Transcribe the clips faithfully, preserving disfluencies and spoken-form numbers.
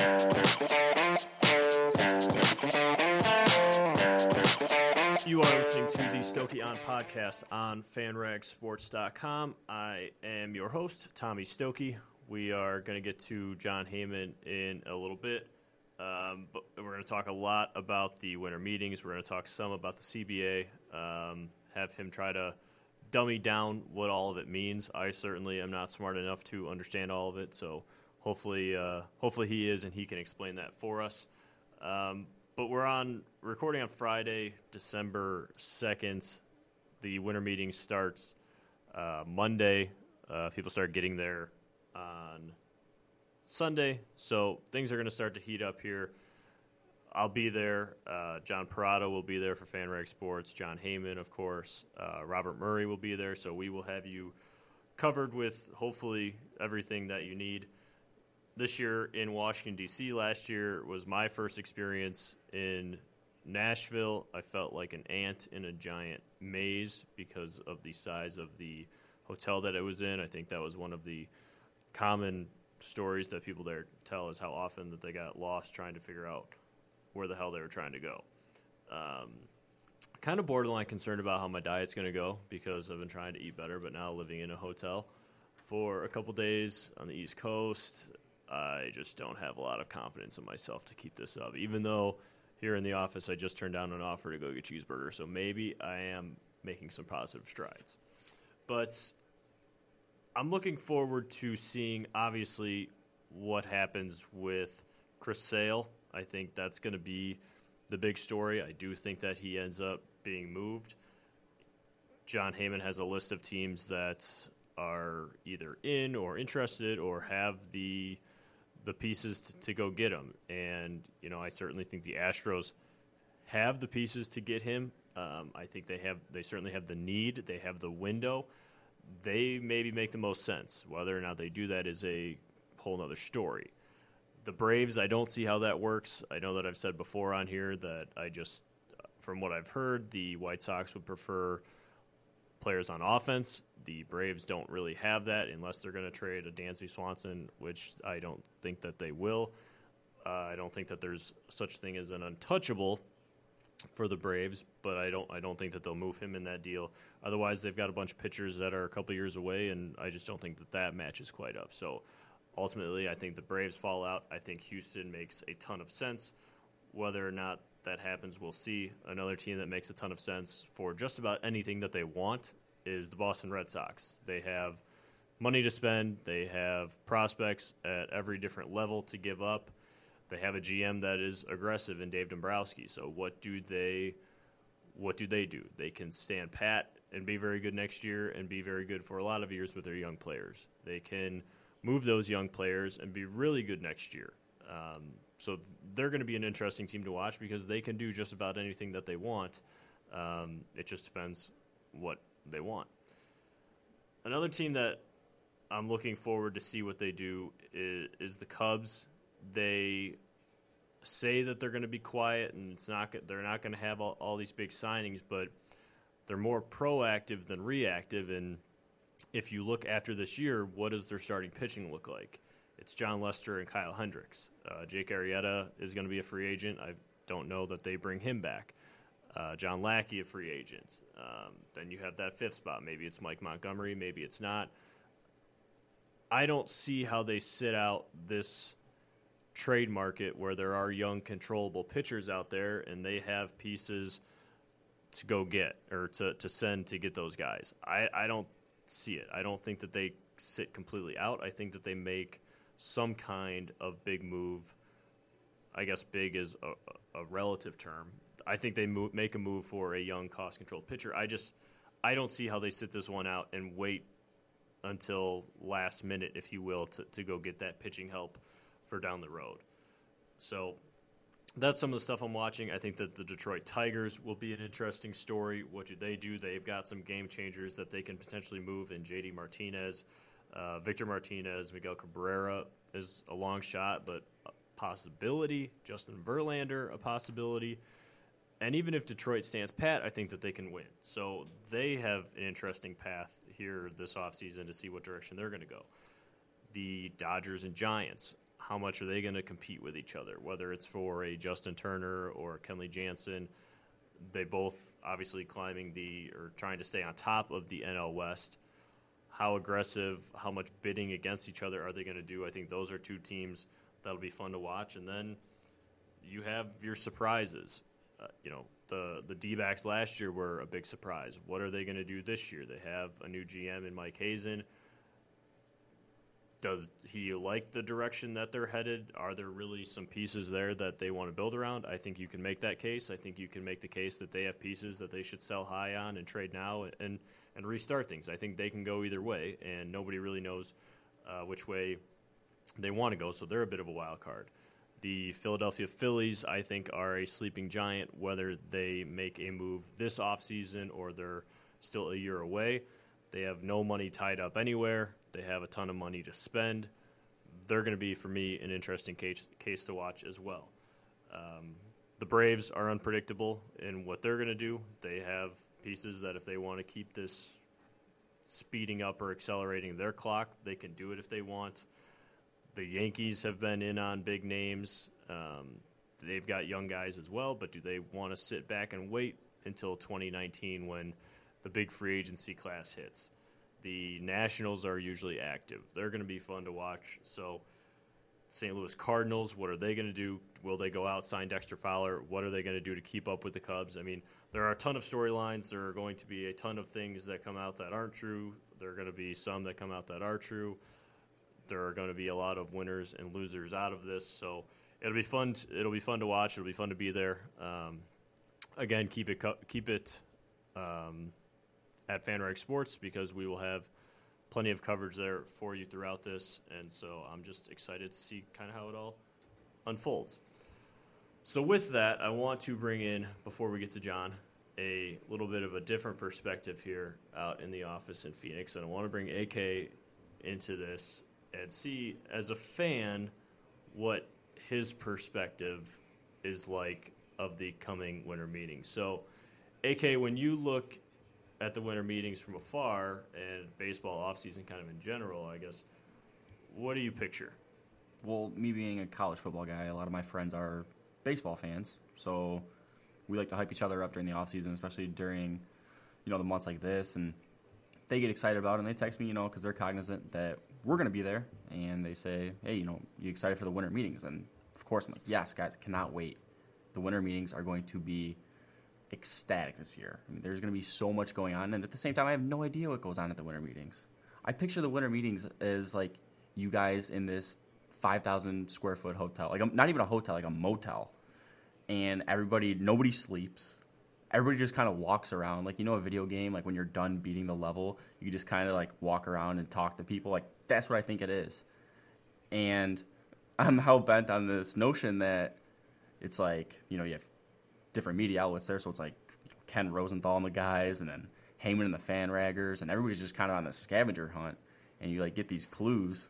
You are listening to the Stokey On podcast on fan rag sports dot com. I am your host, Tommy Stokey. We are going to get to Jon Heyman in a little bit, um, but we're going to talk a lot about the winter meetings. We're going to talk some about the C B A, um, have him try to dummy down what all of it means. I certainly am not smart enough to understand all of it, so hopefully, uh, hopefully he is, and he can explain that for us. Um, But we're on recording on Friday, December second. The winter meeting starts uh, Monday. Uh, people start getting there on Sunday. So things are going to start to heat up here. I'll be there. Uh, John Parado will be there for FanRag Sports. Jon Heyman, of course. Uh, Robert Murray will be there. So we will have you covered with hopefully everything that you need. This year in Washington, D C, last year was my first experience in Nashville. I felt like an ant in a giant maze because of the size of the hotel that I was in. I think that was one of the common stories that people there tell, is how often that they got lost trying to figure out where the hell they were trying to go. Um, kind of borderline concerned about how my diet's going to go because I've been trying to eat better, but now living in a hotel for a couple days on the East Coast, I just don't have a lot of confidence in myself to keep this up, even though here in the office I just turned down an offer to go get cheeseburger. So maybe I am making some positive strides. But I'm looking forward to seeing, obviously, what happens with Chris Sale. I think that's going to be the big story. I do think that he ends up being moved. Jon Heyman has a list of teams that are either in or interested or have the the pieces to, to go get him. And, you know, I certainly think the Astros have the pieces to get him. Um, I think they have, they certainly have the need. They have the window. They maybe make the most sense. Whether or not they do that is a whole nother story. The Braves, I don't see how that works. I know that I've said before on here that I just, from what I've heard, the White Sox would prefer players on offense. The Braves don't really have that unless they're going to trade a Dansby Swanson, which I don't think that they will. Uh, I don't think that there's such thing as an untouchable for the Braves, but I don't I don't think that they'll move him in that deal. Otherwise, they've got a bunch of pitchers that are a couple years away, and I just don't think that that matches quite up. So ultimately, I think the Braves fall out. I think Houston makes a ton of sense. Whether or not that happens, we'll see. Another team that makes a ton of sense for just about anything that they want is the Boston Red Sox. They have money to spend. They have prospects at every different level to give up. They have a G M that is aggressive in Dave Dombrowski. So what do they what do they do? They can stand pat and be very good next year and be very good for a lot of years with their young players. They can move those young players and be really good next year. Um, so they're going to be an interesting team to watch because they can do just about anything that they want. Um, it just depends what they want. Another team that I'm looking forward to see what they do is, is the Cubs. They say that they're going to be quiet and it's not they're not going to have all, all these big signings, but they're more proactive than reactive. And if you look after this year, what does their starting pitching look like? It's Jon Lester and Kyle Hendricks. Uh, Jake Arrieta is going to be a free agent. I don't know that they bring him back. Uh, John Lackey, a free agent. Um, then you have that fifth spot. Maybe it's Mike Montgomery. Maybe it's not. I don't see how they sit out this trade market where there are young, controllable pitchers out there and they have pieces to go get or to, to send to get those guys. I, I don't see it. I don't think that they sit completely out. I think that they make some kind of big move. I guess big is a, a relative term. I think they move, make a move for a young, cost-controlled pitcher. I just, I don't see how they sit this one out and wait until last minute, if you will, to, to go get that pitching help for down the road. So that's some of the stuff I'm watching. I think that the Detroit Tigers will be an interesting story. What do they do? They've got some game changers that they can potentially move in J D Martinez, uh, Victor Martinez, Miguel Cabrera is a long shot, but a possibility. Justin Verlander, a possibility. And even if Detroit stands pat, I think that they can win. So they have an interesting path here this offseason to see what direction they're going to go. The Dodgers and Giants, how much are they going to compete with each other, whether it's for a Justin Turner or Kenley Jansen. They both obviously climbing the or trying to stay on top of the N L West. How aggressive, how much bidding against each other are they going to do? I think those are two teams that'll be fun to watch. And then you have your surprises. Uh, you know, the, the D-backs last year were a big surprise. What are they going to do this year? They have a new G M in Mike Hazen. Does he like the direction that they're headed? Are there really some pieces there that they want to build around? I think you can make that case. I think you can make the case that they have pieces that they should sell high on and trade now and, and restart things. I think they can go either way, and nobody really knows uh, which way they want to go, so they're a bit of a wild card. The Philadelphia Phillies, I think, are a sleeping giant, whether they make a move this offseason or they're still a year away. They have no money tied up anywhere. They have a ton of money to spend. They're going to be, for me, an interesting case, case to watch as well. Um, the Braves are unpredictable in what they're going to do. They have pieces that if they want to keep this speeding up or accelerating their clock, they can do it if they want. The Yankees have been in on big names. Um, they've got young guys as well, but do they want to sit back and wait until twenty nineteen when the big free agency class hits? The Nationals are usually active. They're going to be fun to watch. So Saint Louis Cardinals, what are they going to do? Will they go out, sign Dexter Fowler? What are they going to do to keep up with the Cubs? I mean, there are a ton of storylines. There are going to be a ton of things that come out that aren't true. There are going to be some that come out that are true. There are going to be a lot of winners and losers out of this. So it'll be fun. To, it'll be fun to watch. It'll be fun to be there. Um, again, keep it keep it um, at FanRag Sports because we will have plenty of coverage there for you throughout this. And so I'm just excited to see kind of how it all unfolds. So with that, I want to bring in, before we get to John, a little bit of a different perspective here out in the office in Phoenix. And I want to bring A K into this and see, as a fan, what his perspective is like of the coming winter meetings. So, A K, when you look at the winter meetings from afar and baseball offseason kind of in general, I guess, what do you picture? Well, me being a college football guy, a lot of my friends are baseball fans, so we like to hype each other up during the offseason, especially during, you know, the months like this, and they get excited about it, and they text me, you know, because they're cognizant that we're going to be there, and they say, hey, you know, you excited for the winter meetings? And, of course, I'm like, yes, guys, I cannot wait. The winter meetings are going to be ecstatic this year. I mean, there's going to be so much going on, and at the same time, I have no idea what goes on at the winter meetings. I picture the winter meetings as, like, you guys in this five thousand square foot hotel, like, not even a hotel, like a motel, and everybody, nobody sleeps. Everybody just kind of walks around. Like, you know, a video game, like when you're done beating the level, you just kind of like walk around and talk to people. Like, that's what I think it is. And I'm hell-bent on this notion that it's like, you know, you have different media outlets there. So it's like Ken Rosenthal and the guys, and then Heyman and the fan raggers, and everybody's just kind of on a scavenger hunt. And you like get these clues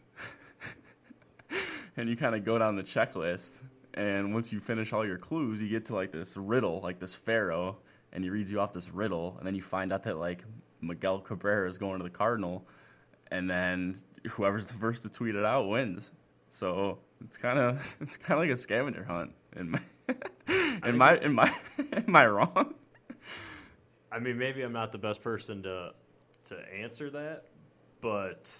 and you kind of go down the checklist. And once you finish all your clues, you get to like this riddle, like this pharaoh, and he reads you off this riddle, and then you find out that, like, Miguel Cabrera is going to the Cardinal, and then whoever's the first to tweet it out wins. So it's kind of it's kind of like a scavenger hunt. In my, in my, in my, am I wrong? I mean, maybe I'm not the best person to to answer that, but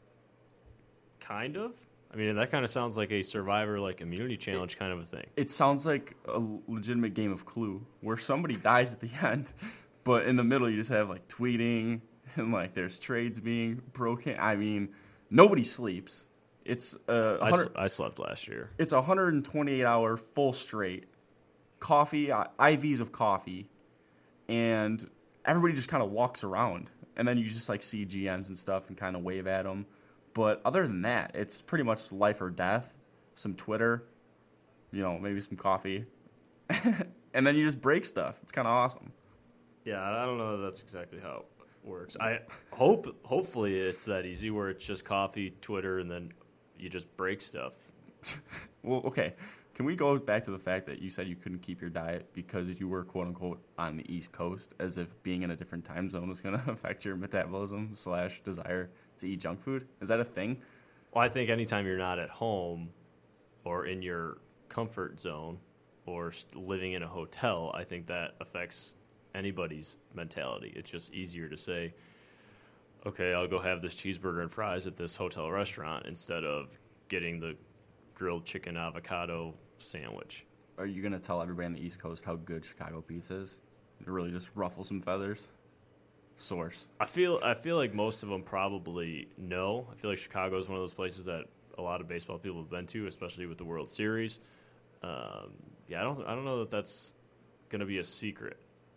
kind of. I mean, that kind of sounds like a Survivor, like, immunity challenge kind of a thing. It sounds like a legitimate game of Clue where somebody dies at the end, but in the middle you just have, like, tweeting and, like, there's trades being broken. I mean, nobody sleeps. It's uh, I, sl- I slept last year. It's a one hundred twenty-eight hour full straight coffee, uh, I Vs of coffee, and everybody just kind of walks around, and then you just, like, see G Ms and stuff and kind of wave at them. But other than that, it's pretty much life or death, some Twitter, you know, maybe some coffee, and then you just break stuff. It's kind of awesome. Yeah, I don't know if that's exactly how it works. I hope, hopefully it's that easy where it's just coffee, Twitter, and then you just break stuff. Well, okay. Can we go back to the fact that you said you couldn't keep your diet because you were, quote-unquote, on the East Coast, as if being in a different time zone was going to affect your metabolism slash desire to eat junk food? Is that a thing? Well, I think anytime you're not at home, or in your comfort zone or living in a hotel, I think that affects anybody's mentality. It's just easier to say, okay, I'll go have this cheeseburger and fries at this hotel restaurant instead of getting the grilled chicken avocado sandwich. Are you going to tell everybody on the East Coast how good Chicago pizza is? To really just ruffle some feathers? Source. I feel I feel like most of them probably know. I feel like Chicago is one of those places that a lot of baseball people have been to, especially with the World Series. Um, yeah, I don't I don't know that that's going to be a secret.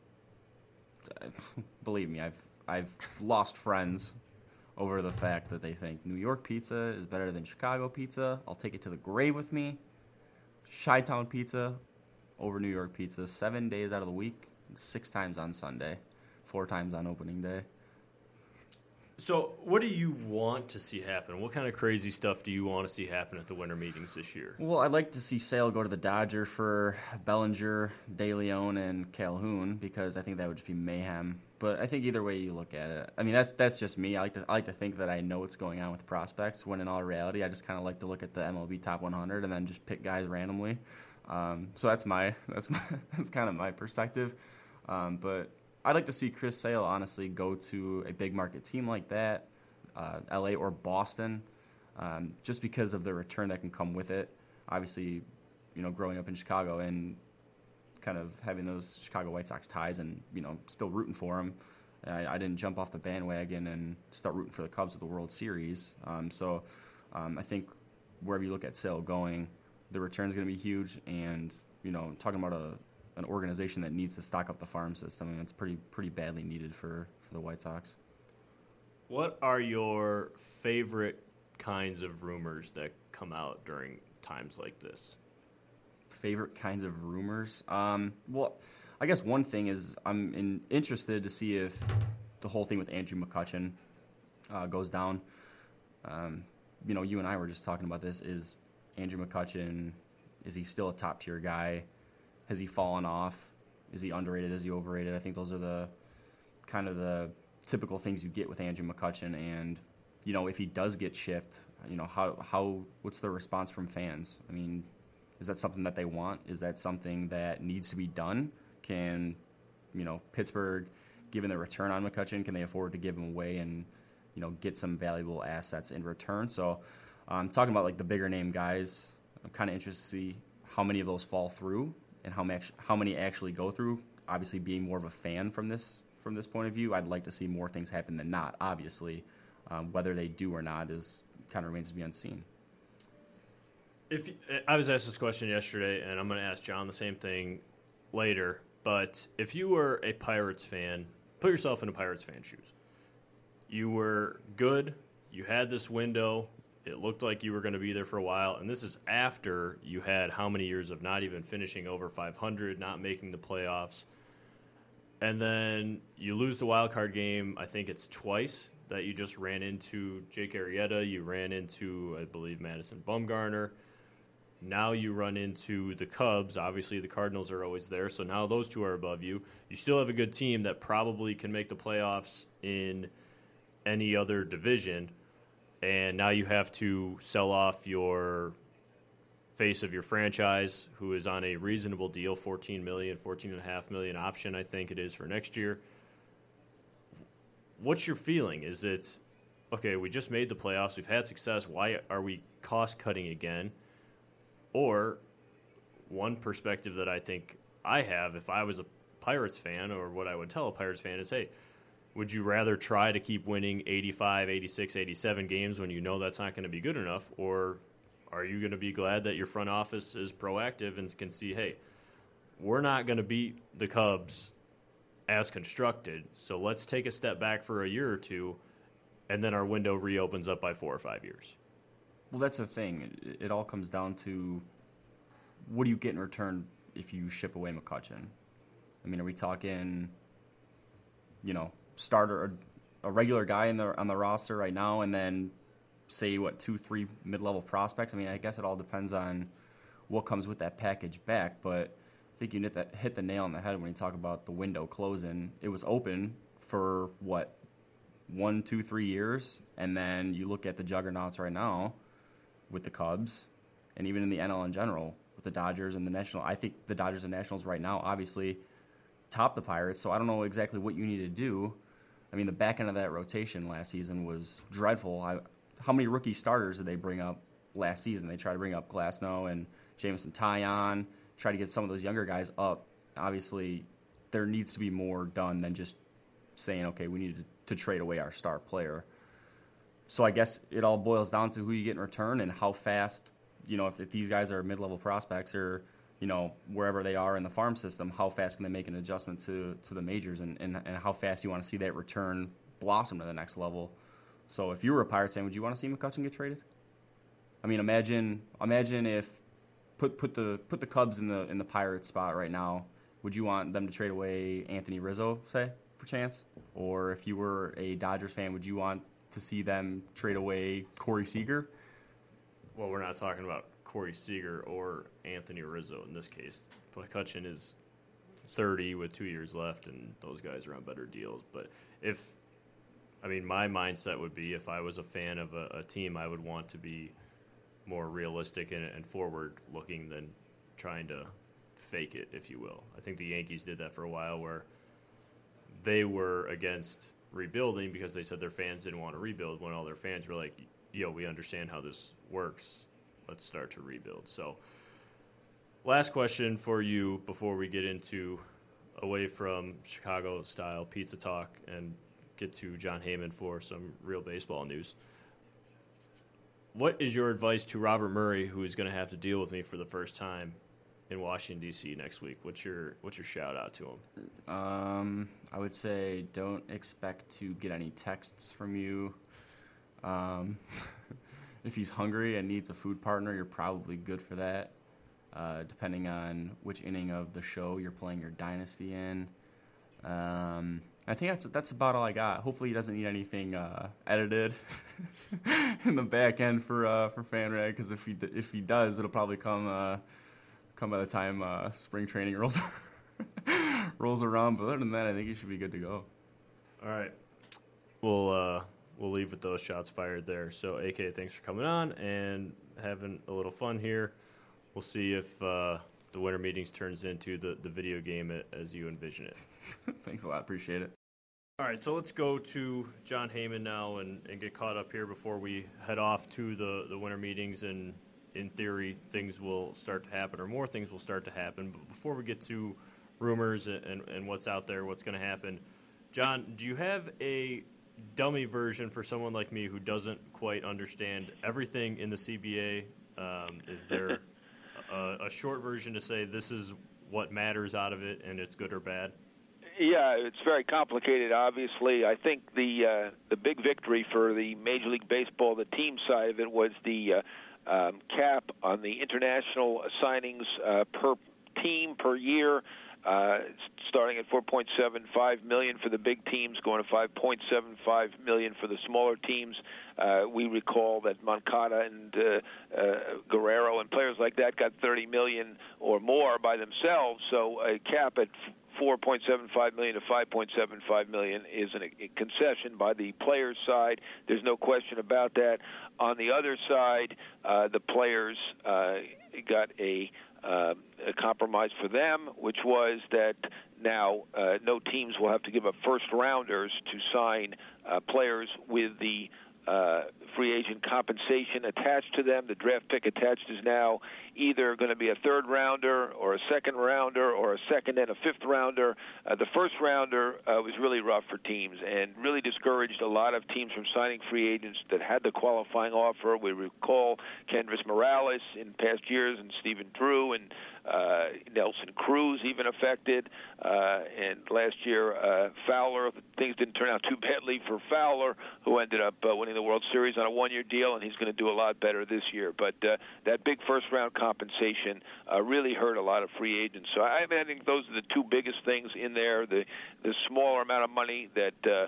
Believe me, I've I've lost friends over the fact that they think New York pizza is better than Chicago pizza. I'll take it to the grave with me. Chi-Town pizza over New York pizza seven days out of the week, six times on Sunday, four times on opening day. So what do you want to see happen? What kind of crazy stuff do you want to see happen at the winter meetings this year? Well, I'd like to see Sale go to the Dodger for Bellinger, De Leon, and Calhoun because I think that would just be mayhem. But I think either way you look at it, I mean that's that's just me. I like to I like to think that I know what's going on with prospects. When in all reality, I just kind of like to look at the M L B Top one hundred and then just pick guys randomly. Um, so that's my that's my that's kind of my perspective. Um, but I'd like to see Chris Sale honestly go to a big market team like that, uh, L A or Boston, um, just because of the return that can come with it. Obviously, you know, growing up in Chicago and kind of having those Chicago White Sox ties and, you know, still rooting for them. I, I didn't jump off the bandwagon and start rooting for the Cubs at the World Series. Um, so um, I think wherever you look at Sale going, the return's going to be huge. And, you know, talking about a an organization that needs to stock up the farm system, and it's pretty pretty badly needed for, for the White Sox. What are your favorite kinds of rumors that come out during times like this? Favorite kinds of rumors? Um, well, I guess one thing is I'm in, interested to see if the whole thing with Andrew McCutchen uh, goes down. Um, you know, you and I were just talking about this. Is Andrew McCutchen, is he still a top-tier guy? Has he fallen off? Is he underrated? Is he overrated? I think those are the kind of the typical things you get with Andrew McCutchen. And, you know, if he does get shipped, you know, how how what's the response from fans? I mean, is that something that they want? Is that something that needs to be done? Can, you know, Pittsburgh, given the return on McCutchen, can they afford to give him away and, you know, get some valuable assets in return? So I'm um, talking about, like, the bigger name guys. I'm kind of interested to see how many of those fall through and how much how many actually go through. Obviously, being more of a fan from this from this point of view, I'd like to see more things happen than not. Obviously, um, whether they do or not is kind of remains to be unseen. If I was asked this question yesterday, and I'm going to ask John the same thing later, but if you were a Pirates fan, put yourself in a Pirates fan shoes. You were good. You had this window. It looked like you were going to be there for a while, and this is after you had how many years of not even finishing over five hundred, not making the playoffs, and then you lose the wild card game. I think it's twice that you just ran into Jake Arrieta. You ran into, I believe, Madison Bumgarner. Now you run into the Cubs. Obviously, the Cardinals are always there, so now those two are above you. You still have a good team that probably can make the playoffs in any other division. And now you have to sell off your face of your franchise, who is on a reasonable deal, fourteen million dollars, fourteen point five million dollars option, I think it is, for next year. What's your feeling? Is it, okay, we just made the playoffs, we've had success, why are we cost-cutting again? Or one perspective that I think I have, if I was a Pirates fan, or what I would tell a Pirates fan is, hey, would you rather try to keep winning eighty-five, eighty-six, eighty-seven games when you know that's not going to be good enough? Or are you going to be glad that your front office is proactive and can see, hey, we're not going to beat the Cubs as constructed, so let's take a step back for a year or two, and then our window reopens up by four or five years? Well, that's the thing. It, it all comes down to what do you get in return if you ship away McCutchen? I mean, are we talking, you know, starter, a regular guy in the on the roster right now, and then say what two, three mid-level prospects? I mean, I guess it all depends on what comes with that package back. But I think you hit the, hit the nail on the head when you talk about the window closing. It was open for what one, two, three years, and then you look at the juggernauts right now with the Cubs, and even in the N L in general with the Dodgers and the National. I think the Dodgers and Nationals right now obviously top the Pirates, so I don't know exactly what you need to do. I mean, the back end of that rotation last season was dreadful. I, how many rookie starters did they bring up last season? They tried to bring up Glasnow and Jameson Taillon, try to get some of those younger guys up. Obviously, there needs to be more done than just saying, okay, we need to, to trade away our star player. So I guess it all boils down to who you get in return and how fast, you know, if, if these guys are mid-level prospects or, you know, wherever they are in the farm system, how fast can they make an adjustment to, to the majors and, and, and how fast you want to see that return blossom to the next level. So if you were a Pirates fan, would you want to see McCutchen get traded? I mean, imagine imagine if put put the put the Cubs in the in the Pirates spot right now. Would you want them to trade away Anthony Rizzo, say, for chance? Or if you were a Dodgers fan, would you want to see them trade away Corey Seager? Well, we're not talking about Corey Seager or Anthony Rizzo in this case. McCutchen is thirty with two years left, and those guys are on better deals. But if, I mean, my mindset would be if I was a fan of a, a team, I would want to be more realistic and, and forward-looking than trying to fake it, if you will. I think the Yankees did that for a while where they were against rebuilding because they said their fans didn't want to rebuild when all their fans were like, yo, we understand how this works. Let's start to rebuild. So last question for you before we get into away from Chicago-style pizza talk and get to Jon Heyman for some real baseball news. What is your advice to Robert Murray, who is going to have to deal with me for the first time in Washington, D C next week? What's your what's your shout-out to him? Um, I would say don't expect to get any texts from you. Um, if he's hungry and needs a food partner, you're probably good for that, uh, depending on which inning of the show you're playing your dynasty in. Um, I think that's that's about all I got. Hopefully he doesn't need anything uh, edited in the back end for uh, for FanRag, because if he if he does, it'll probably come uh, come by the time uh, spring training rolls rolls around. But other than that, I think he should be good to go. All right, we'll uh, we'll leave with those shots fired there. So, A K, thanks for coming on and having a little fun here. We'll see if uh, the winter meetings turns into the, the video game as you envision it. Thanks a lot. Appreciate it. All right, so let's go to Jon Heyman now and, and get caught up here before we head off to the, the winter meetings. And in theory, things will start to happen, or more things will start to happen. But before we get to rumors and, and, and what's out there, what's going to happen, John, do you have a dummy version for someone like me who doesn't quite understand everything in the C B A? Um, is there a, a short version to say this is what matters out of it and it's good or bad? Yeah, it's very complicated, obviously. I think the uh, the big victory for the Major League Baseball, the team side of it, was the uh, um, cap on the international signings uh, per team per year, uh, starting at four point seven five million dollars for the big teams, going to five point seven five million dollars for the smaller teams. Uh, we recall that Moncada and uh, uh, Guerrero and players like that got thirty million dollars or more by themselves, so a cap at four point seven five million dollars to five point seven five million dollars is an, a concession by the players' side. There's no question about that. On the other side, uh, the players uh, got a, uh, a compromise for them, which was that now uh, no teams will have to give up first-rounders to sign uh, players with the Uh, free agent compensation attached to them. The draft pick attached is now either going to be a third rounder or a second rounder or a second and a fifth rounder. Uh, the first rounder uh, was really rough for teams and really discouraged a lot of teams from signing free agents that had the qualifying offer. We recall Kendrys Morales in past years and Stephen Drew and uh, Nelson Cruz even affected. Uh, and last year, uh, Fowler, things didn't turn out too badly for Fowler, who ended up uh, winning the World Series on a one-year deal, and he's going to do a lot better this year. But uh, that big first-round compensation uh, really hurt a lot of free agents. So I, I think those are the two biggest things in there, the, the smaller amount of money that uh,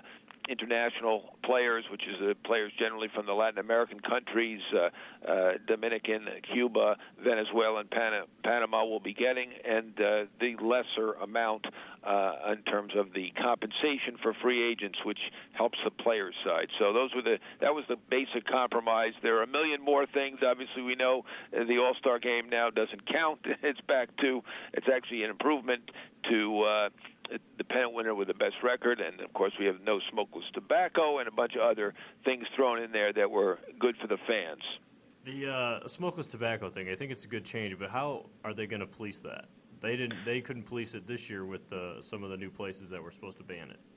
international players, which is uh, players generally from the Latin American countries, uh, uh, Dominican, Cuba, Venezuela, and Pan- Panama will be getting, and uh, the lesser amount uh, in terms of the compensation for free agents, which helps the players' side. So those were the that was the basic compromise. There are a million more things. Obviously, we know the All-Star game now doesn't count. It's back to it's actually an improvement to uh, the pennant winner with the best record, and of course we have no smokeless tobacco and a bunch of other things thrown in there that were good for the fans. The uh, smokeless tobacco thing, I think it's a good change, but how are they going to police that? They didn't. They couldn't police it this year with uh, some of the new places that were supposed to ban it.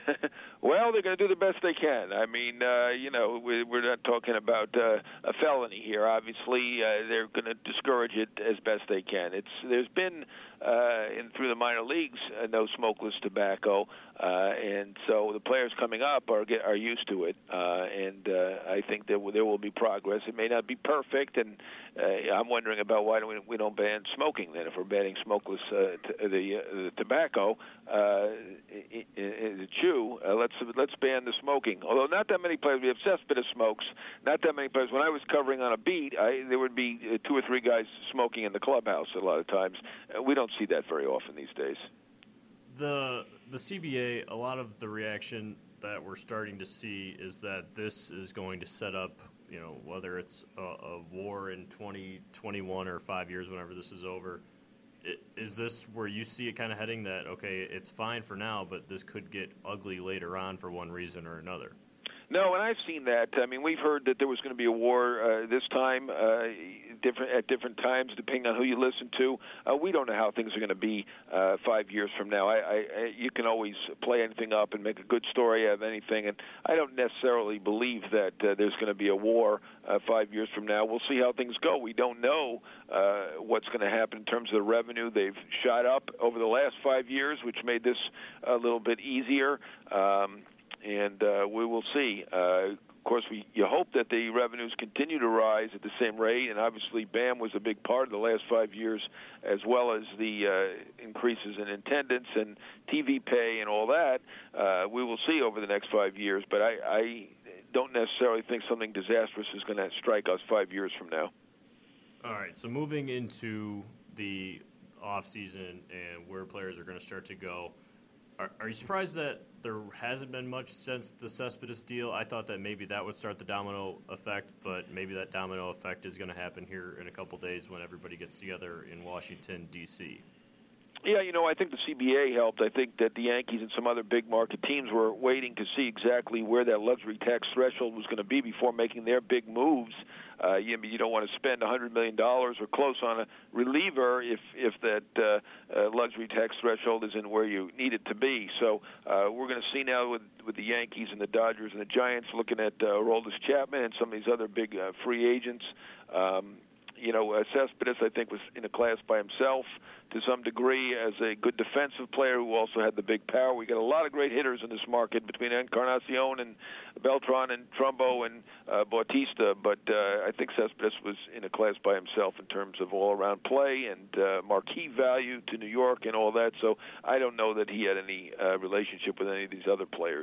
Well, they're going to do the best they can. I mean, uh, you know, we, we're not talking about uh, a felony here. Obviously, uh, they're going to discourage it as best they can. It's there's been uh, in through the minor leagues uh, no smokeless tobacco, uh, and so the players coming up are get, are used to it. Uh, and uh, I think there will, there will be progress. It may not be perfect, and uh, I'm wondering about why don't we, we don't ban smoking then if we're banning smokeless uh, t- the, uh, the tobacco. Uh, it, it, it, chew. Uh, let's let's ban the smoking. Although not that many players. We have Cespedes smokes. Not that many players. When I was covering on a beat, I, there would be uh, two or three guys smoking in the clubhouse a lot of times. Uh, we don't see that very often these days. The the C B A, a lot of the reaction that we're starting to see is that this is going to set up, you know, whether it's a, a war in twenty twenty-one or five years, whenever this is over. Is this where you see it kind of heading that, okay, it's fine for now, but this could get ugly later on for one reason or another? No, and I've seen that. I mean, we've heard that there was going to be a war uh, this time, uh, different at different times, depending on who you listen to. Uh, we don't know how things are going to be uh, five years from now. I, I, I, you can always play anything up and make a good story out of anything, and I don't necessarily believe that uh, there's going to be a war uh, five years from now. We'll see how things go. We don't know uh, what's going to happen in terms of the revenue. They've shot up over the last five years, which made this a little bit easier. Um, And uh, we will see. Uh, of course, we you hope that the revenues continue to rise at the same rate, and obviously B A M was a big part of the last five years, as well as the uh, increases in attendance and T V pay and all that. Uh, we will see over the next five years, but I, I don't necessarily think something disastrous is going to strike us five years from now. All right, so moving into the offseason and where players are going to start to go, Are, are you surprised that there hasn't been much since the Cespedes deal? I thought that maybe that would start the domino effect, but maybe that domino effect is going to happen here in a couple days when everybody gets together in Washington, D C Yeah, you know, I think the C B A helped. I think that the Yankees and some other big market teams were waiting to see exactly where that luxury tax threshold was going to be before making their big moves. Uh, you, you don't want to spend one hundred million dollars or close on a reliever if if that uh, uh, luxury tax threshold isn't where you need it to be. So uh, we're going to see now with with the Yankees and the Dodgers and the Giants looking at uh, Aroldis Chapman and some of these other big uh, free agents. Um, You know, uh, Cespedes, I think, was in a class by himself to some degree as a good defensive player who also had the big power. We got a lot of great hitters in this market between Encarnacion and Beltran and Trumbo and uh, Bautista, but uh, I think Cespedes was in a class by himself in terms of all-around play and uh, marquee value to New York and all that. So I don't know that he had any uh, relationship with any of these other players.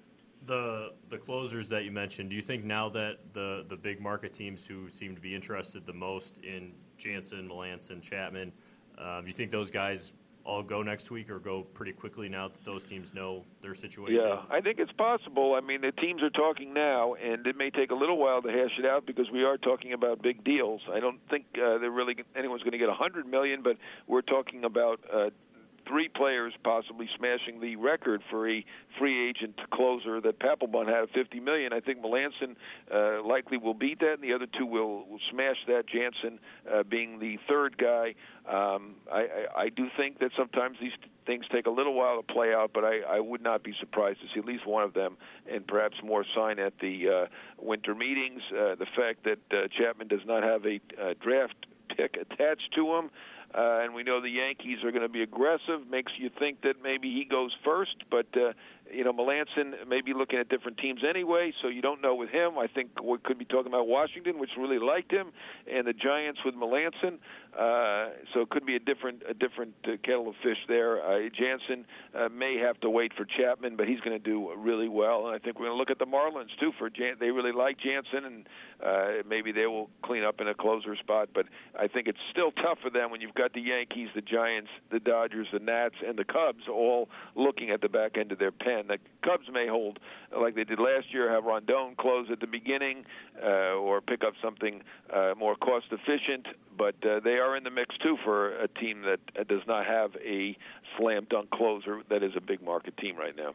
The the closers that you mentioned, do you think now that the, the big market teams who seem to be interested the most in Jansen, Melancon, Chapman, um, do you think those guys all go next week or go pretty quickly now that those teams know their situation? Yeah, I think it's possible. I mean, the teams are talking now, and it may take a little while to hash it out because we are talking about big deals. I don't think uh, they're really anyone's going to get one hundred million dollars, but we're talking about uh, three players possibly smashing the record for a free agent closer that Papelbon had at fifty million dollars. I think Melancon uh, likely will beat that, and the other two will, will smash that, Jansen uh, being the third guy. Um, I, I, I do think that sometimes these things take a little while to play out, but I, I would not be surprised to see at least one of them and perhaps more sign at the uh, winter meetings. Uh, the fact that uh, Chapman does not have a uh, draft pick attached to him uh, and we know the Yankees are going to be aggressive. Makes you think that maybe he goes first, but uh, you know, Melanson may be looking at different teams anyway, so you don't know with him. I think we could be talking about Washington, which really liked him, and the Giants with Melanson. Uh, so it could be a different a different uh, kettle of fish there. Uh, Jansen uh, may have to wait for Chapman, but he's going to do really well. And I think we're going to look at the Marlins too. For Jan- they really like Jansen, and uh, maybe they will clean up in a closer spot. But I think it's still tough for them when you've got the Yankees, the Giants, the Dodgers, the Nats, and the Cubs all looking at the back end of their pen. The Cubs may hold, like they did last year, have Rondon close at the beginning, uh, or pick up something uh, more cost efficient. But uh, they are in the mix too for a team that uh, does not have a slam dunk closer that is a big market team right now.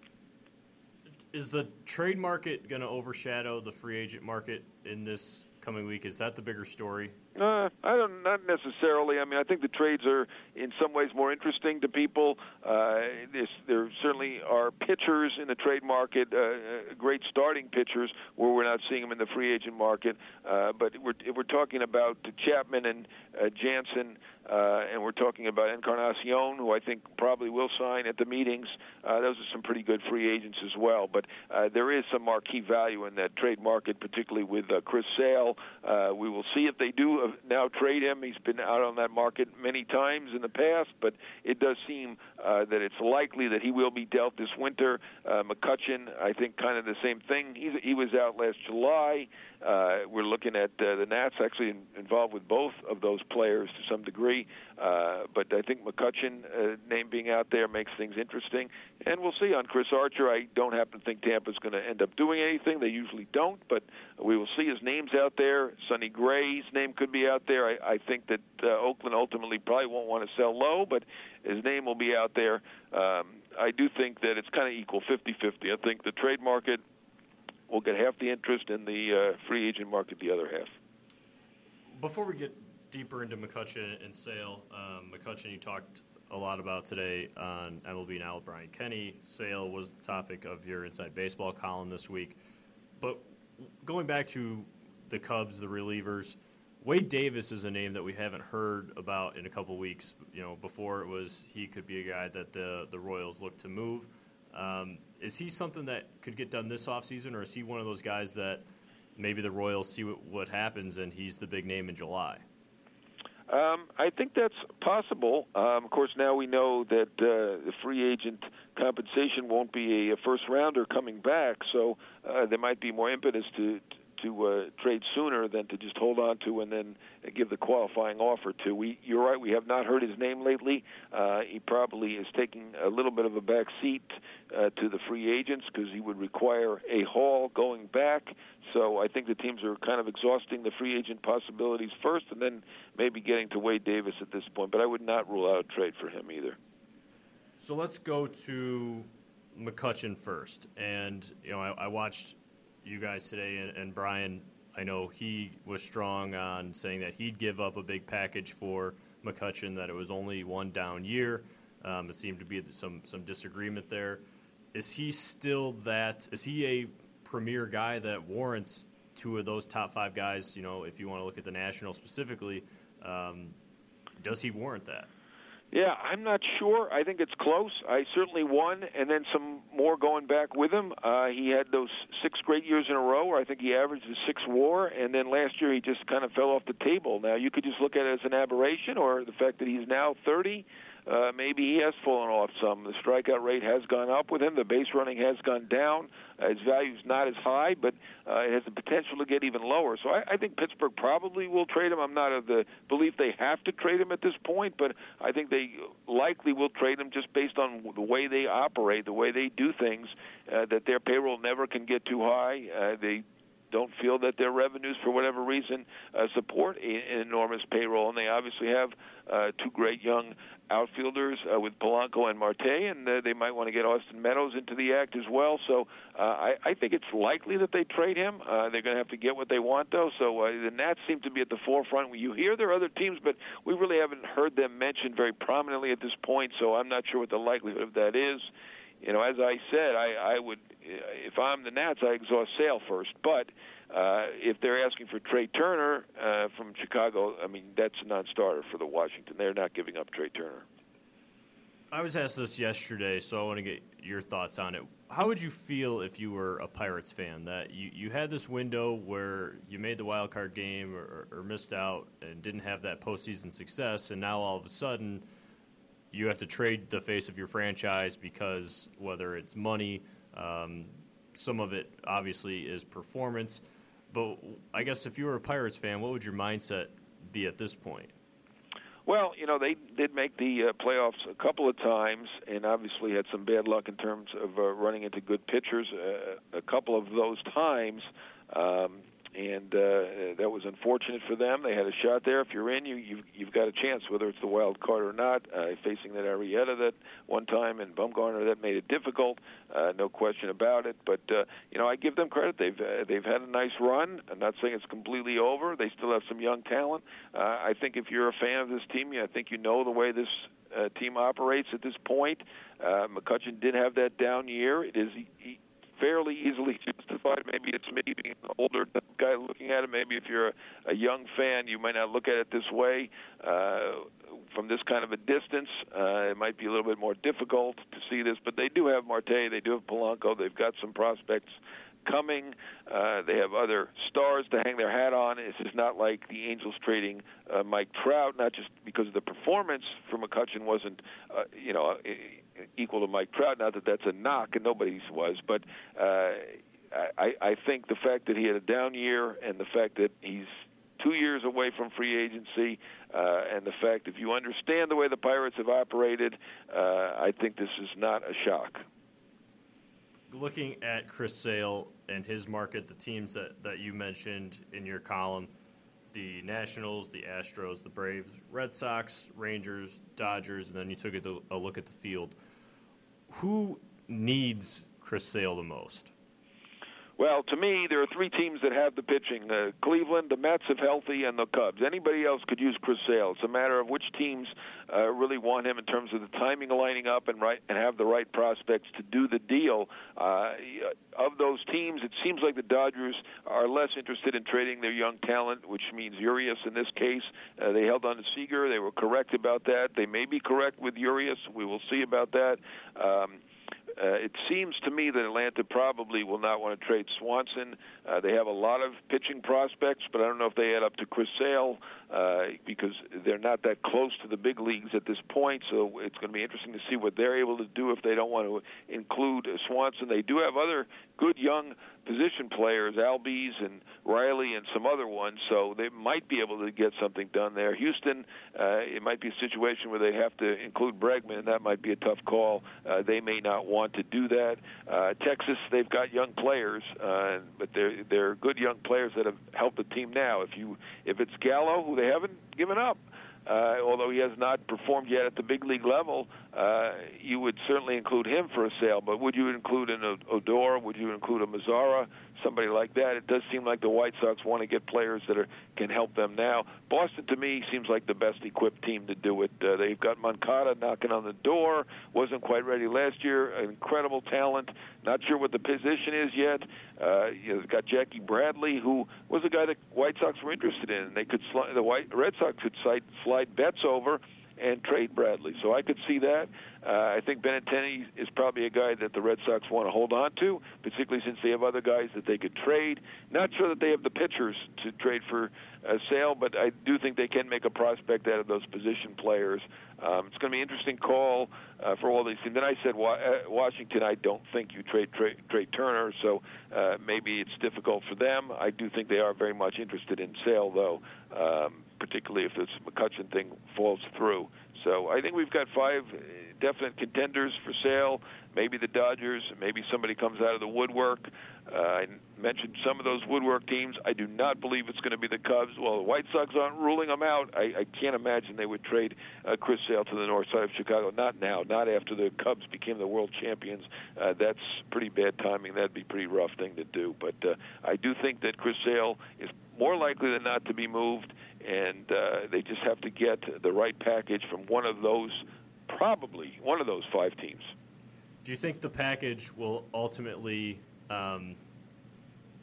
Is the trade market going to overshadow the free agent market in this coming week? Is that the bigger story? Uh, I don't, not necessarily. I mean, I think the trades are in some ways more interesting to people. Uh, this, there certainly are pitchers in the trade market, uh, great starting pitchers, where we're not seeing them in the free agent market. Uh, but we're, if we're talking about Chapman and uh, Jansen, uh, and we're talking about Encarnacion, who I think probably will sign at the meetings, uh, those are some pretty good free agents as well. But uh, there is some marquee value in that trade market, particularly with uh, Chris Sale. Uh, we will see if they do now trade him. He's been out on that market many times in the past, but it does seem uh, that it's likely that he will be dealt this winter. Uh, McCutchen, I think, kind of the same thing. He's, he was out last July. Uh, we're looking at uh, the Nats actually in, involved with both of those players to some degree, uh, but I think McCutchen uh, name being out there makes things interesting, and we'll see on Chris Archer. I don't happen to think Tampa's going to end up doing anything. They usually don't, but we will see. His name's out there. Sonny Gray's name could be out there. I, I think that uh, Oakland ultimately probably won't want to sell low, but his name will be out there. Um, I do think that it's kind of equal, fifty-fifty. I think the trade market will get half the interest in the uh, free agent market, the other half. Before we get deeper into McCutchen and Sale, um, McCutchen you talked a lot about today on M L B Now with Brian Kenny. Sale was the topic of your Inside Baseball column this week. But going back to the Cubs, the relievers, Wade Davis is a name that we haven't heard about in a couple weeks. You know, before it was he could be a guy that the, the Royals look to move. Um, is he something that could get done this offseason, or is he one of those guys that maybe the Royals see what, what happens and he's the big name in July? Um, I think that's possible. Um, of course, now we know that uh, the free agent compensation won't be a, a first-rounder coming back, so uh, there might be more impetus to to uh, trade sooner than to just hold on to and then give the qualifying offer to. We, you're right, we have not heard his name lately. Uh, he probably is taking a little bit of a back seat uh, to the free agents because he would require a haul going back. So I think the teams are kind of exhausting the free agent possibilities first and then maybe getting to Wade Davis at this point. But I would not rule out a trade for him either. So let's go to McCutchen first. And, you know, I, I watched you guys today, and, and Brian, I know he was strong on saying that he'd give up a big package for McCutchen, that it was only one down year. Um, it seemed to be some some disagreement there. Is he still that? Is he a premier guy that warrants two of those top five guys? You know, if you want to look at the National specifically, um, does he warrant that? Yeah, I'm not sure. I think it's close. I certainly won, and then some more going back with him. Uh, he had those six great years in a row where I think he averaged a six WAR, and then last year he just kind of fell off the table. Now, you could just look at it as an aberration or the fact that he's now thirty. Uh, maybe he has fallen off some. The strikeout rate has gone up with him. The base running has gone down. Uh, his value is not as high, but uh, it has the potential to get even lower. So I, I think Pittsburgh probably will trade him. I'm not of the belief they have to trade him at this point, but I think they likely will trade him just based on the way they operate, the way they do things, uh, that their payroll never can get too high. Uh, they don't feel that their revenues, for whatever reason, uh, support an enormous payroll. And they obviously have uh, two great young outfielders uh, with Polanco and Marte, and uh, they might want to get Austin Meadows into the act as well. So uh, I, I think it's likely that they trade him. Uh, they're going to have to get what they want, though. So uh, the Nats seem to be at the forefront. You hear there are other teams, but we really haven't heard them mentioned very prominently at this point, so I'm not sure what the likelihood of that is. You know, as I said, I, I would, if I'm the Nats, I exhaust Sale first. But Uh, if they're asking for Trey Turner uh, from Chicago, I mean, that's a non-starter for the Washington. They're not giving up Trey Turner. I was asked this yesterday, so I want to get your thoughts on it. How would you feel if you were a Pirates fan, that you, you had this window where you made the wild card game or, or missed out and didn't have that postseason success, and now all of a sudden you have to trade the face of your franchise because whether it's money, um, some of it obviously is performance. But I guess if you were a Pirates fan, what would your mindset be at this point? Well, you know, they did make the uh, playoffs a couple of times and obviously had some bad luck in terms of uh, running into good pitchers uh, a couple of those times. Um, and uh, that was unfortunate for them. They had a shot there. If you're in, you, you've, you've got a chance, whether it's the wild card or not. Uh, facing that Arrieta that one time and Bumgarner, that made it difficult, uh, no question about it. But, uh, you know, I give them credit. They've uh, they've had a nice run. I'm not saying it's completely over. They still have some young talent. Uh, I think if you're a fan of this team, I think you know the way this uh, team operates at this point. Uh, McCutchen did have that down year. It is he, fairly easily justified. Maybe it's me being an older guy looking at it. Maybe if you're a, a young fan, you might not look at it this way. Uh, from this kind of a distance, uh, it might be a little bit more difficult to see this. But they do have Marte. They do have Polanco. They've got some prospects coming. Uh, they have other stars to hang their hat on. This is not like the Angels trading uh, Mike Trout, not just because the performance for McCutchen wasn't, uh, you know, equal to Mike Trout. Not that that's a knock, and nobody's was, but uh, I, I think the fact that he had a down year and the fact that he's two years away from free agency, uh, and the fact if you understand the way the Pirates have operated, uh, I think this is not a shock. Looking at Chris Sale and his market, the teams that, that you mentioned in your column, the Nationals, the Astros, the Braves, Red Sox, Rangers, Dodgers, and then you took a look at the field. Who needs Chris Sale the most? Well, to me, there are three teams that have the pitching. Uh, Cleveland, the Mets, if healthy, and the Cubs. Anybody else could use Chris Sale. It's a matter of which teams uh, really want him in terms of the timing lining up and right and have the right prospects to do the deal. Uh, of those teams, it seems like the Dodgers are less interested in trading their young talent, which means Urias in this case. Uh, they held on to Seager. They were correct about that. They may be correct with Urias. We will see about that. Um, Uh, it seems to me that Atlanta probably will not want to trade Swanson. Uh, they have a lot of pitching prospects, but I don't know if they add up to Chris Sale uh, because they're not that close to the big leagues at this point. So it's going to be interesting to see what they're able to do if they don't want to include Swanson. They do have other good young position players, Albies and Riley and some other ones, so they might be able to get something done there. Houston, uh, it might be a situation where they have to include Bregman, and that might be a tough call. Uh, they may not want to do that. Uh, Texas, they've got young players, uh, but they're they're good young players that have helped the team now. If you if it's Gallo, who they haven't given up, Uh, although he has not performed yet at the big league level, uh, you would certainly include him for a sale. But would you include an Odor? Would you include a Mazzara? Somebody like that? It does seem like the White Sox want to get players that are, can help them now. Boston, to me, seems like the best equipped team to do it. Uh, they've got Moncada knocking on the door. Wasn't quite ready last year. An incredible talent. Not sure what the position is yet. Uh, you know, they've got Jackie Bradley, who was a guy that White Sox were interested in. They could sli- the White Red Sox could slide, slide bets over and trade Bradley. So I could see that. Uh, I think Benintendi is probably a guy that the Red Sox want to hold on to, particularly since they have other guys that they could trade. Not sure that they have the pitchers to trade for a Sale, but I do think they can make a prospect out of those position players. Um, it's going to be an interesting call uh, for all these teams. Then I said wa- uh, Washington, I don't think you trade trade, trade Turner, so uh, maybe it's difficult for them. I do think they are very much interested in Sale, though, um, particularly if this McCutchen thing falls through. So I think we've got five definite contenders for Sale. Maybe the Dodgers, maybe somebody comes out of the woodwork. Uh, I mentioned some of those woodwork teams. I do not believe it's going to be the Cubs. Well, the White Sox aren't ruling them out. I, I can't imagine they would trade uh, Chris Sale to the north side of Chicago. Not now, not after the Cubs became the world champions. Uh, that's pretty bad timing. That'd be a pretty rough thing to do. But uh, I do think that Chris Sale is more likely than not to be moved, and uh, they just have to get the right package from one of those, probably one of those five teams. Do you think the package will ultimately um,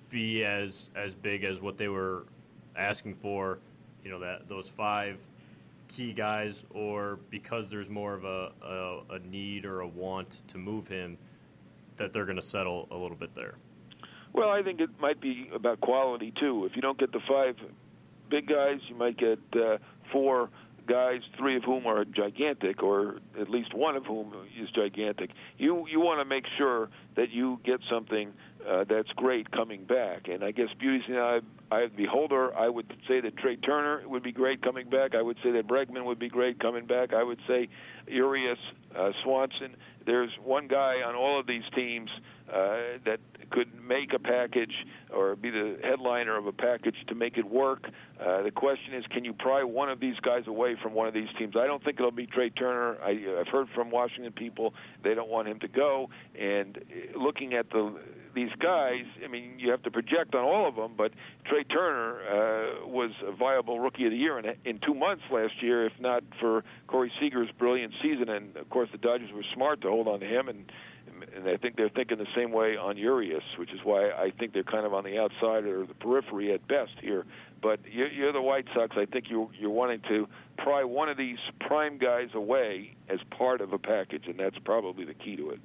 be as as big as what they were asking for, you know, that those five key guys, or because there's more of a, a, a need or a want to move him, that they're going to settle a little bit there? Well, I think it might be about quality, too. If you don't get the five big guys, you might get uh, four guys, three of whom are gigantic, or at least one of whom is gigantic. You you want to make sure that you get something uh, that's great coming back. And I guess Beauty's the eye of the beholder. I would say that Trey Turner would be great coming back. I would say that Bregman would be great coming back. I would say Urias, uh, Swanson. There's one guy on all of these teams uh, that could make a package or be the headliner of a package to make it work. Uh, the question is, can you pry one of these guys away from one of these teams? I don't think it'll be Trey Turner. I, I've heard from Washington people they don't want him to go. And looking at the these guys, I mean, you have to project on all of them, but Trey Turner uh, was a viable Rookie of the Year in, in two months last year, if not for Corey Seager's brilliant season. And, of course, the Dodgers were smart to hold on to him, and and I think they're thinking the same way on Urias, which is why I think they're kind of on the outside or the periphery at best here. But you're, you're the White Sox. I think you're, you're wanting to pry one of these prime guys away as part of a package, and that's probably the key to it.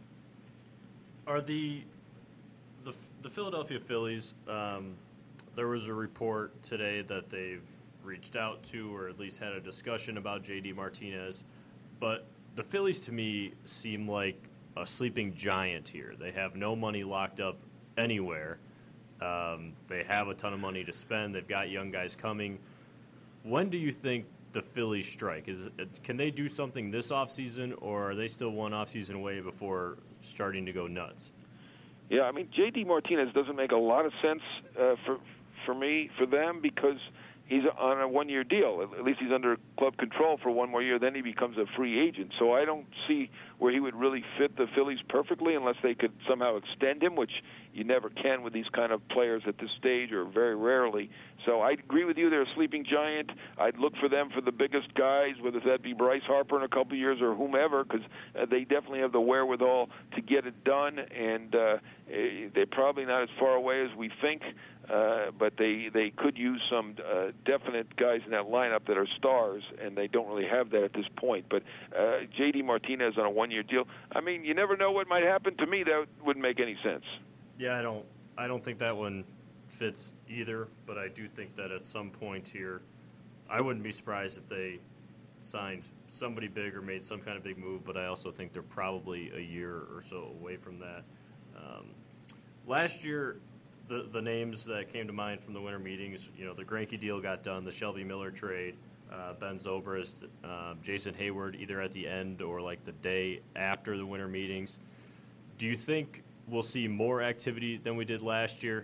Are the the, the Philadelphia Phillies, um, there was a report today that they've reached out to or at least had a discussion about J D Martinez, but the Phillies to me seem like a sleeping giant here. They have no money locked up anywhere. Um, they have a ton of money to spend. They've got young guys coming. When do you think the Phillies strike? Is can they do something this offseason, or are they still one offseason away before starting to go nuts? Yeah, I mean, J D Martinez doesn't make a lot of sense uh, for for me, for them, because he's on a one-year deal. At least he's under club control for one more year. Then he becomes a free agent. So I don't see where he would really fit the Phillies perfectly unless they could somehow extend him, which you never can with these kind of players at this stage, or very rarely. So I agree with you. They're a sleeping giant. I'd look for them for the biggest guys, whether that be Bryce Harper in a couple of years or whomever, because uh, they definitely have the wherewithal to get it done, and uh, they're probably not as far away as we think. Uh, but they, they could use some uh, definite guys in that lineup that are stars, and they don't really have that at this point. But uh, J D Martinez on a one-year deal, I mean, you never know what might happen. To me, that wouldn't make any sense. Yeah, I don't I don't think that one fits either, but I do think that at some point here, I wouldn't be surprised if they signed somebody big or made some kind of big move, but I also think they're probably a year or so away from that. Um, last year, The, the names that came to mind from the winter meetings, you know, the Greinke deal got done, the Shelby Miller trade, uh, Ben Zobrist, uh, Jason Hayward, either at the end or like the day after the winter meetings. Do you think we'll see more activity than we did last year?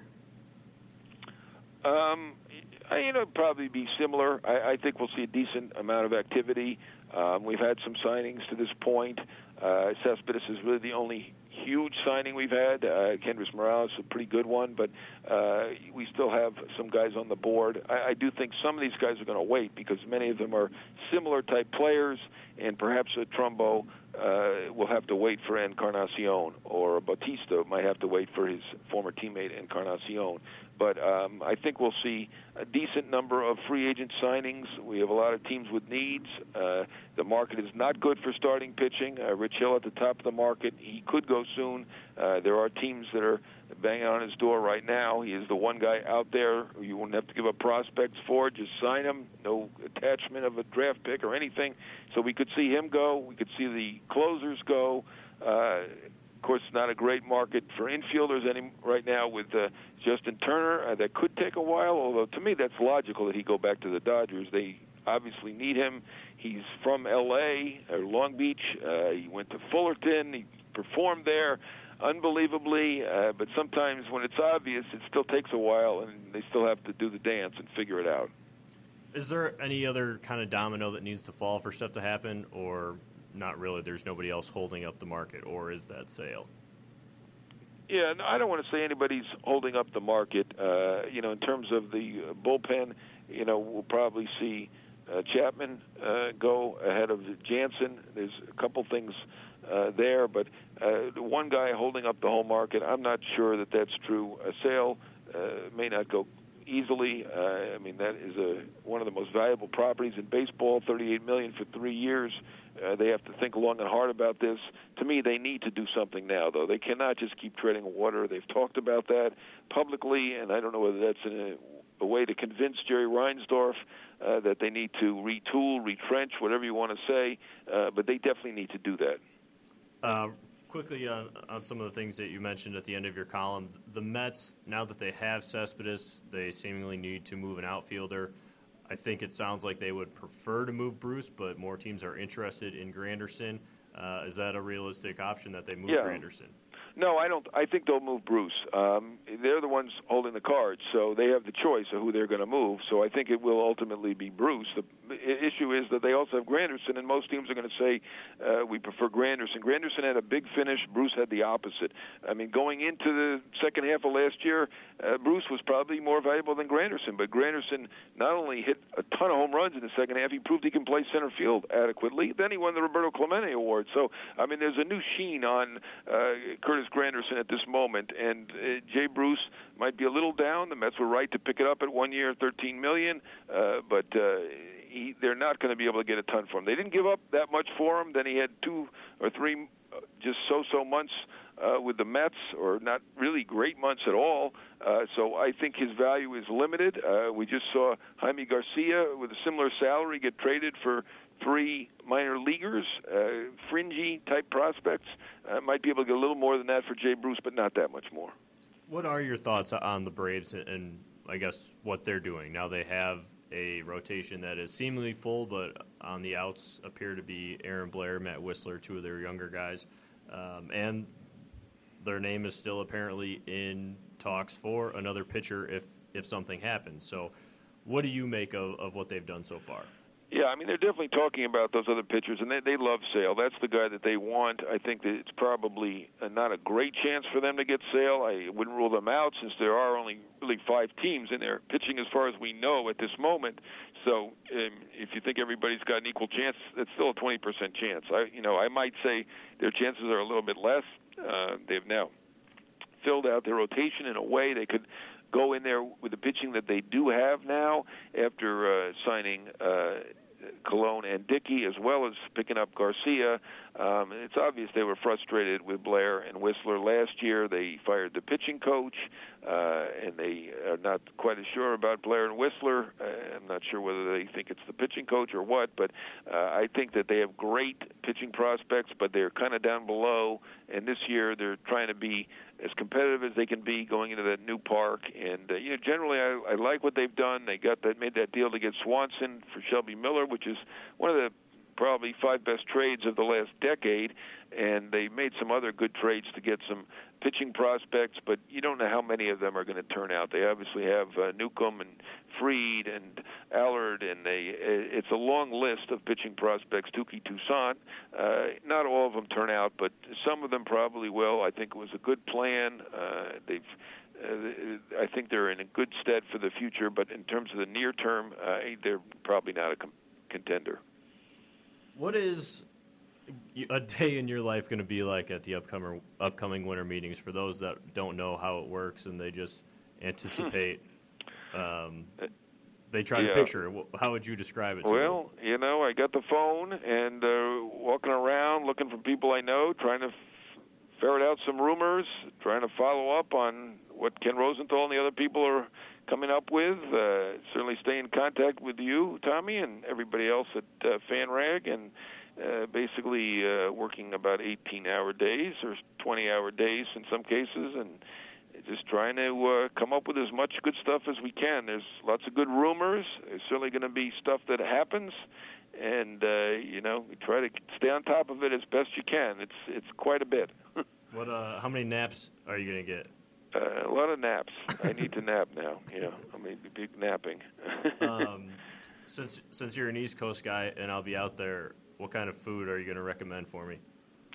Um, I, you know, probably be similar. I, I think we'll see a decent amount of activity. Um, we've had some signings to this point. Uh, Cespedes is really the only huge signing we've had. Uh, Kendrys Morales, a pretty good one, but uh, we still have some guys on the board. I, I do think some of these guys are going to wait because many of them are similar type players, and perhaps a Trumbo uh, will have to wait for Encarnacion, or a Bautista might have to wait for his former teammate Encarnacion. But um, I think we'll see a decent number of free agent signings. We have a lot of teams with needs. Uh, the market is not good for starting pitching. Uh, Rich Hill at the top of the market. He could go soon. Uh, there are teams that are banging on his door right now. He is the one guy out there who you wouldn't have to give up prospects for. Just sign him. No attachment of a draft pick or anything. So we could see him go. We could see the closers go. Uh, Of course, it's not a great market for infielders any right now with uh, Justin Turner. Uh, that could take a while, although to me that's logical that he go back to the Dodgers. They obviously need him. He's from L A or Long Beach. Uh, he went to Fullerton. He performed there unbelievably, uh, but sometimes when it's obvious, it still takes a while, and they still have to do the dance and figure it out. Is there any other kind of domino that needs to fall for stuff to happen, or not really? There's nobody else holding up the market, or is that sale? Yeah, no, I don't want to say anybody's holding up the market. Uh, you know, in terms of the uh, bullpen, you know, we'll probably see uh, Chapman uh, go ahead of Jansen. There's a couple things uh, there, but uh, the one guy holding up the whole market, I'm not sure that that's true. A sale uh, may not go easily. Uh, I mean, that is a one of the most valuable properties in baseball. thirty-eight million dollars for three years. Uh, they have to think long and hard about this. To me, they need to do something now, though. They cannot just keep treading water. They've talked about that publicly, and I don't know whether that's in a, a way to convince Jerry Reinsdorf uh, that they need to retool, retrench, whatever you want to say, uh, but they definitely need to do that. Uh, quickly on, on some of the things that you mentioned at the end of your column, the Mets, now that they have Cespedes, they seemingly need to move an outfielder. I think it sounds like they would prefer to move Bruce, but more teams are interested in Granderson. Uh, is that a realistic option that they move yeah. Granderson? No, I don't. I think they'll move Bruce. Um, they're the ones holding the cards, so they have the choice of who they're going to move. So I think it will ultimately be Bruce. The issue is that they also have Granderson, and most teams are going to say uh, we prefer Granderson. Granderson had a big finish. Bruce had the opposite. I mean, going into the second half of last year, uh, Bruce was probably more valuable than Granderson. But Granderson not only hit a ton of home runs in the second half, he proved he can play center field adequately. Then he won the Roberto Clemente Award. So, I mean, there's a new sheen on uh, Curtis Granderson at this moment, and uh, Jay Bruce might be a little down. The Mets were right to pick it up at one year, thirteen million dollars, uh, but uh, he, they're not going to be able to get a ton for him. They didn't give up that much for him. Then he had two or three uh, just so-so months uh, with the Mets, or not really great months at all. Uh, so I think his value is limited. Uh, we just saw Jaime Garcia with a similar salary get traded for three minor leaguers, uh, fringy type prospects. Uh, might be able to get a little more than that for Jay Bruce, but not that much more. What are your thoughts on the Braves and, I guess, what they're doing? Now they have a rotation that is seemingly full, but on the outs appear to be Aaron Blair, Matt Whistler, two of their younger guys. Um, and their name is still apparently in talks for another pitcher if, if something happens. So what do you make of, of what they've done so far? Yeah, I mean, they're definitely talking about those other pitchers, and they, they love Sale. That's the guy that they want. I think that it's probably not a great chance for them to get Sale. I wouldn't rule them out since there are only really five teams in there pitching as far as we know at this moment. So um, if you think everybody's got an equal chance, it's still a twenty percent chance. I, you know, I might say their chances are a little bit less. Uh, they've now filled out their rotation in a way they could go in there with the pitching that they do have now after uh, signing uh, Colon and Dickey, as well as picking up Garcia. Um, it's obvious they were frustrated with Blair and Whistler last year. They fired the pitching coach, uh, and they are not quite as sure about Blair and Whistler. Uh, I'm not sure whether they think it's the pitching coach or what, but uh, I think that they have great pitching prospects, but they're kind of down below, and this year they're trying to be as competitive as they can be going into that new park. And, uh, you know, generally I, I like what they've done. They got that, made that deal to get Swanson for Shelby Miller, which is one of the probably five best trades of the last decade, and they made some other good trades to get some pitching prospects, but you don't know how many of them are going to turn out. They obviously have uh, Newcomb and Fried and Allard, and they it's a long list of pitching prospects, Touki Toussaint. Uh, not all of them turn out, but some of them probably will. I think it was a good plan. Uh, they've Uh, I think they're in a good stead for the future, but in terms of the near term, uh, they're probably not a com- contender. What is a day in your life going to be like at the upcoming upcoming winter meetings for those that don't know how it works and they just anticipate? um, they try yeah. to picture it. How would you describe it to Well, me? you know, I got the phone and uh, walking around looking for people I know, trying to f- ferret out some rumors, trying to follow up on what Ken Rosenthal and the other people are coming up with. Uh, certainly stay in contact with you, Tommy, and everybody else at uh, FanRag, and uh, basically uh, working about eighteen-hour days or twenty-hour days in some cases, and just trying to uh, come up with as much good stuff as we can. There's lots of good rumors. There's certainly going to be stuff that happens, and uh, you know, we try to stay on top of it as best you can. It's it's quite a bit. What? Uh, how many naps are you going to get? Uh, a lot of naps. I need to nap now. Yeah, I mean, be napping. um, since since you're an East Coast guy and I'll be out there, what kind of food are you going to recommend for me?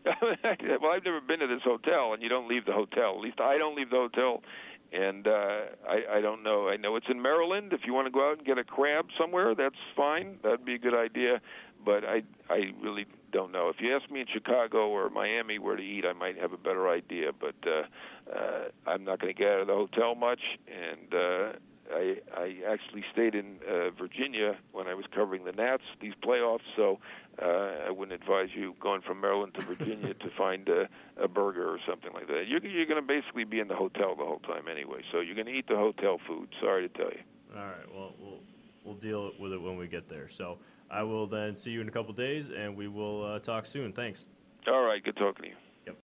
Well, I've never been to this hotel, and you don't leave the hotel. At least I don't leave the hotel, and uh, I, I don't know. I know it's in Maryland. If you want to go out and get a crab somewhere, that's fine. That'd be a good idea. But I I really don't know. know. If you ask me in Chicago or Miami where to eat, I might have a better idea. But uh, uh, I'm not going to get out of the hotel much, and uh, I, I actually stayed in uh, Virginia when I was covering the Nats, these playoffs, so uh, I wouldn't advise you going from Maryland to Virginia to find a, a burger or something like that. You're, you're going to basically be in the hotel the whole time anyway, so you're going to eat the hotel food. Sorry to tell you. All right, well, we'll we'll deal with it when we get there. So I will then see you in a couple days, and we will uh, talk soon. Thanks. All right, good talking to you.